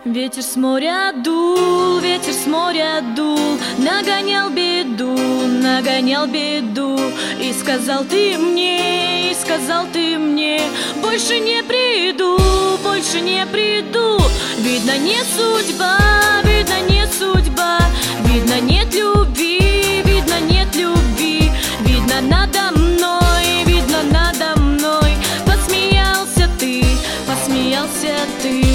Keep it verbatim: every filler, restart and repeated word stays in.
Ветер с моря дул, ветер с моря дул, нагонял беду, нагонял беду. И сказал ты мне, и сказал ты мне, больше не приду, больше не приду. Видно, не судьба, видно, не судьба, видно, нет любви, видно, нет любви. Видно, надо мной, видно, надо мной посмеялся ты, посмеялся ты.